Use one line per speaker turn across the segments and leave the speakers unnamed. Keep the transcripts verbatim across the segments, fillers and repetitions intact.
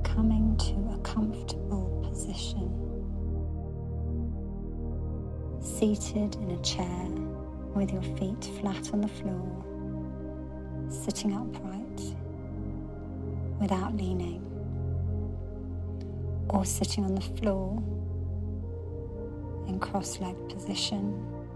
coming to a comfortable position, seated in a chair with your feet flat on the floor, sitting upright without leaning, or sitting on the floor in cross-legged position,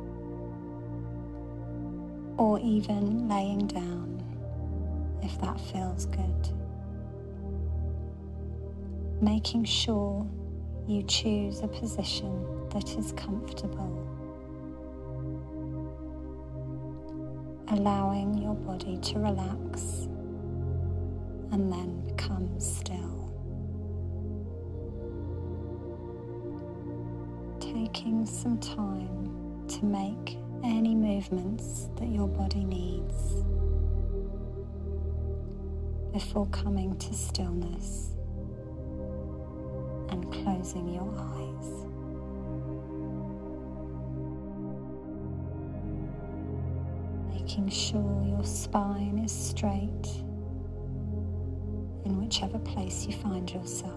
or even laying down if that feels good. Making sure you choose a position that is comfortable, allowing your body to relax and then become still. Taking some time to make any movements that your body needs before coming to stillness and closing your eyes. Making sure your spine is straight in whichever place you find yourself.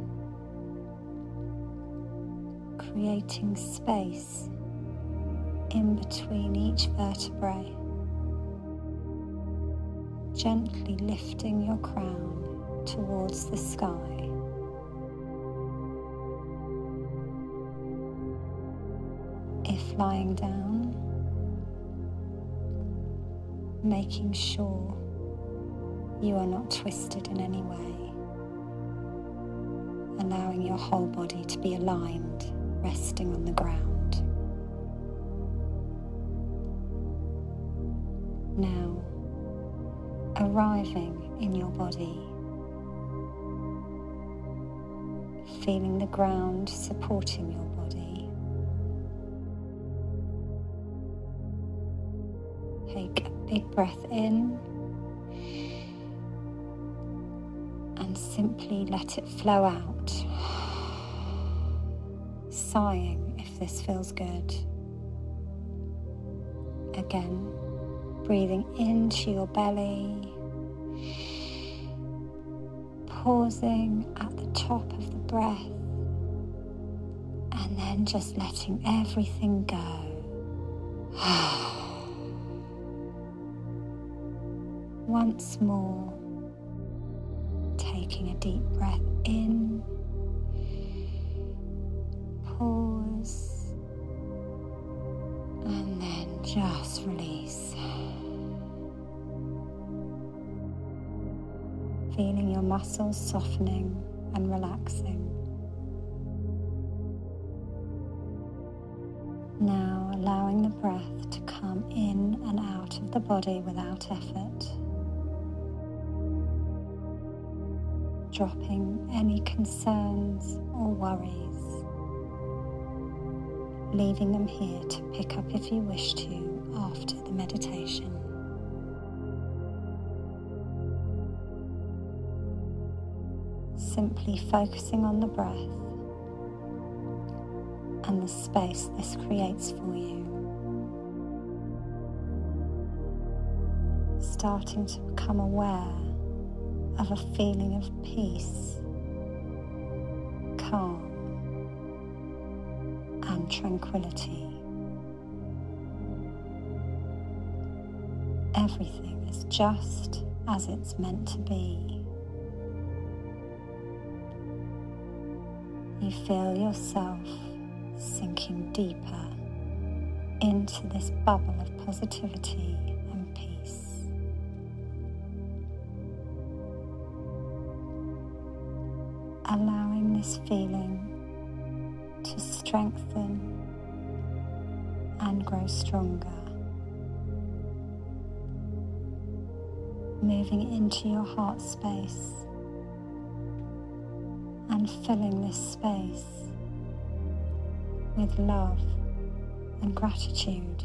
Creating space in between each vertebrae. Gently lifting your crown towards the sky. If lying down, making sure you are not twisted in any way, allowing your whole body to be aligned, resting on the ground. Now, arriving in your body, feeling the ground supporting your body. Take a big breath in and simply let it flow out, sighing if this feels good. Again, breathing into your belly, pausing at the top of the breath, and then just letting everything go. Once more, taking a deep breath in, pause, and then just release. Feeling your muscles softening and relaxing. Now allowing the breath to come in and out of the body without effort. Dropping any concerns or worries. Leaving them here to pick up if you wish to after the meditation. Simply focusing on the breath and the space this creates for you. Starting to become aware of a feeling of peace, calm, and tranquility. Everything is just as it's meant to be. You feel yourself sinking deeper into this bubble of positivity and peace. Allowing this feeling to strengthen and grow stronger. Moving into your heart space and filling this space with love and gratitude.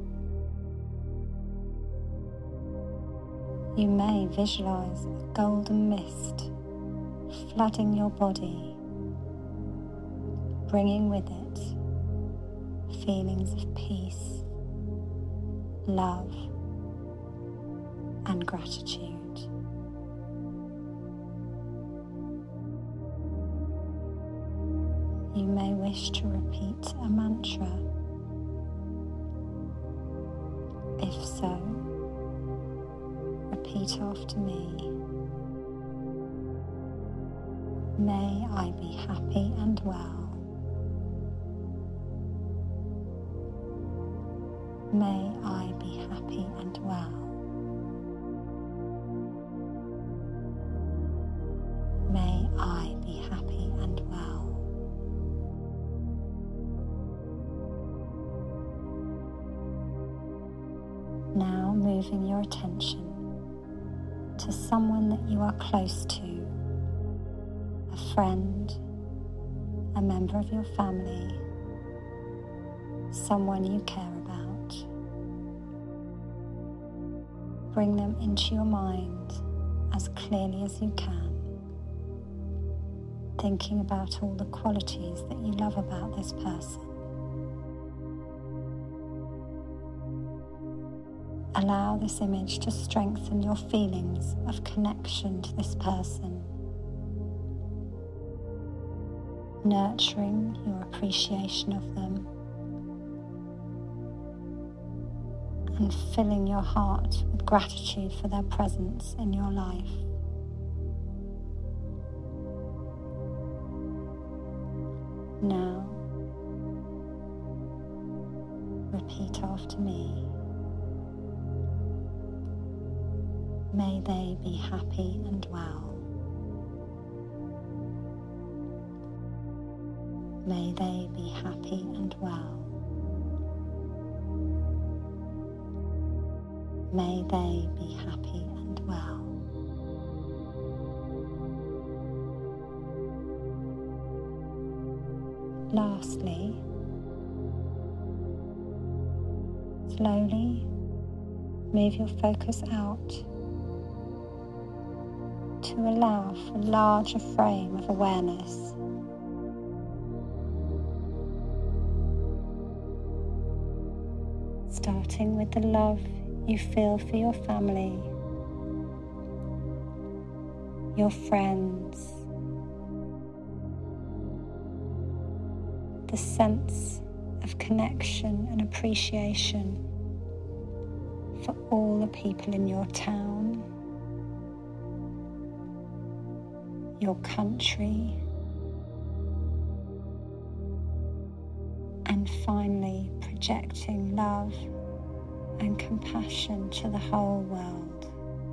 You may visualize a golden mist flooding your body, bringing with it feelings of peace, love, and gratitude. you may wish to repeat a mantra. If so, repeat after me. May I be happy and well. May I be happy and well. May I be happy and well. Now moving your attention to someone that you are close to, a friend, a member of your family, someone you care about. Bring them into your mind as clearly as you can, thinking about all the qualities that you love about this person. Allow this image to strengthen your feelings of connection to this person, nurturing your appreciation of them and filling your heart with gratitude for their presence in your life. Now, repeat after me. May they be happy and well. May they be happy and well. May they be happy and well. Lastly, slowly move your focus out to allow for a larger frame of awareness. Starting with the love you feel for your family, your friends, the sense of connection and appreciation for all the people in your town, your country, and finally projecting love and compassion to the whole world.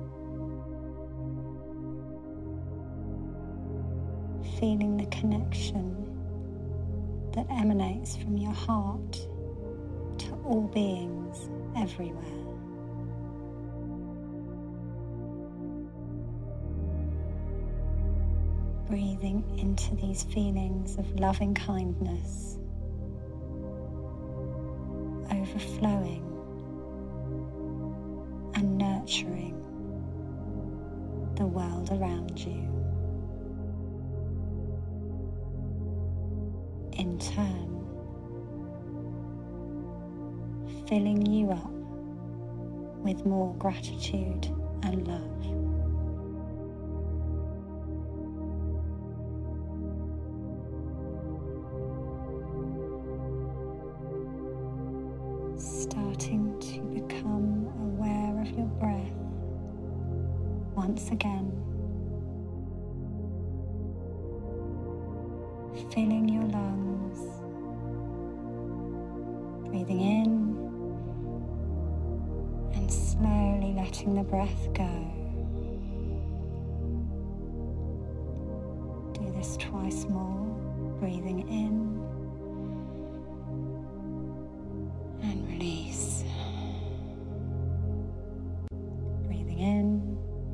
Feeling the connection that emanates from your heart to all beings everywhere. Breathing into these feelings of loving kindness, overflowing and nurturing the world around you. In turn, filling you up with more gratitude and love. Starting to become aware of your breath once again, filling your lungs, breathing in and slowly letting the breath go. Do this twice more, breathing in and release. Breathing in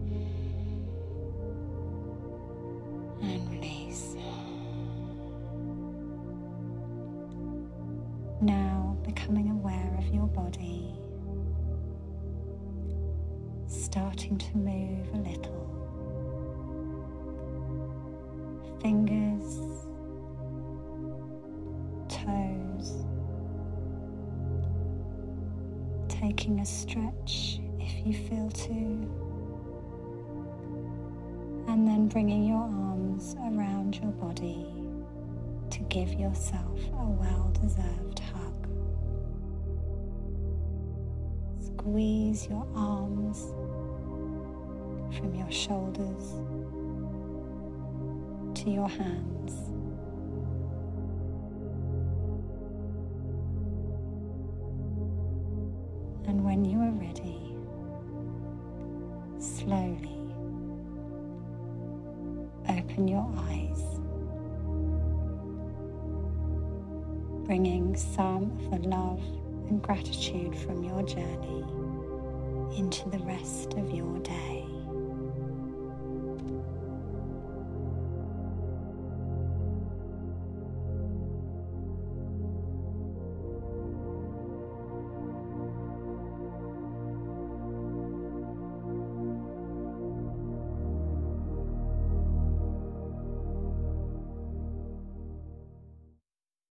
and release. Now becoming aware of your body, starting to move a little. Fingers, toes, taking a stretch if you feel to, and then bringing your arms around your body to give yourself a well-deserved hug. Squeeze your arms from your shoulders to your hands. And when you are ready, slowly open your eyes, bringing some of the love and gratitude from your journey into the rest of your day.